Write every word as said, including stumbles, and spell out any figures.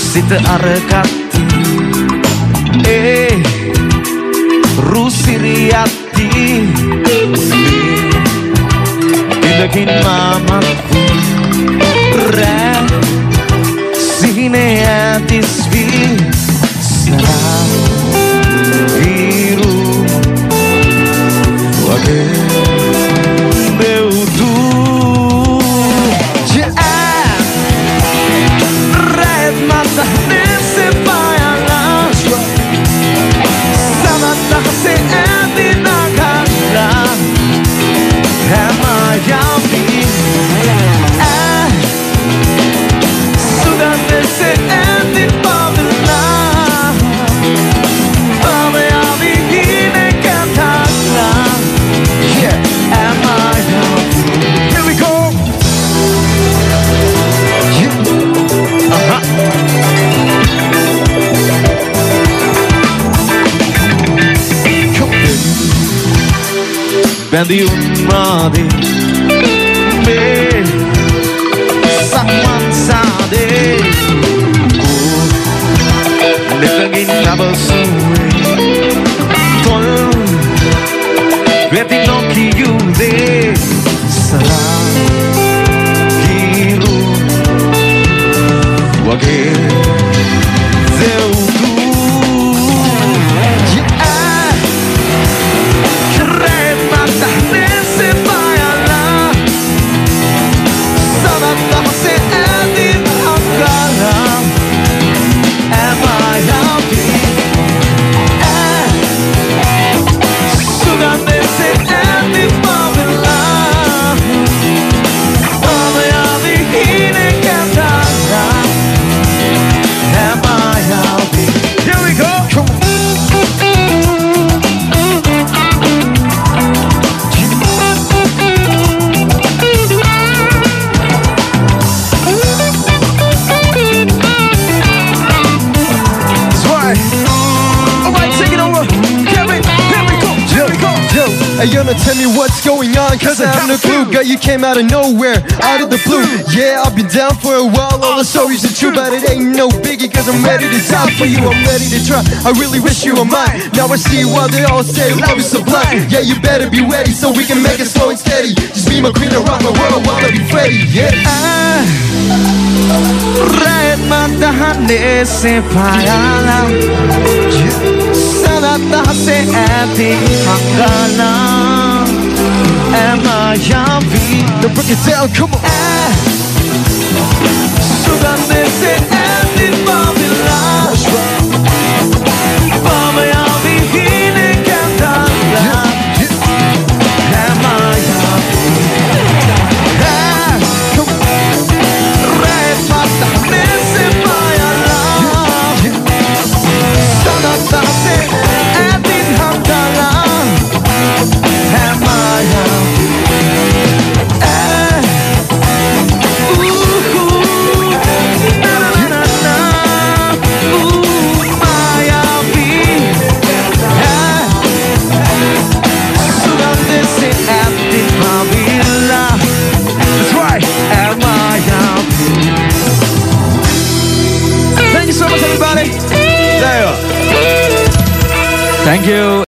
සිත අරගත්ති ඒ රුසිරියත්ති ඉලකින් මාමත් රෑ සිහිනේ ඇතිස් වී සරා හිරු වගේ Bändiun maadi me sakman saade ko lekagin nabasuwe tol veti no kiyude sala kiru wage Hey, you know, tell me what's going on, cause I have no clue. Girl, you came out of nowhere, out of the blue. Yeah, I've been down for a while, all the stories are true, but it ain't no biggie, cause I'm ready to die for you, I'm ready to try. I really wish you were mine. Now I see why they all say love is sublime. Yeah, you better be ready so we can make it slow and steady. Just be my queen and rock my world while I be ready, yeah. Red matahane se payala Sanata se ati hakana Emma Yavi Now break it down, come on. Sudande se ati babila Baba Yavi hine kantala Emma Yavi Thank you.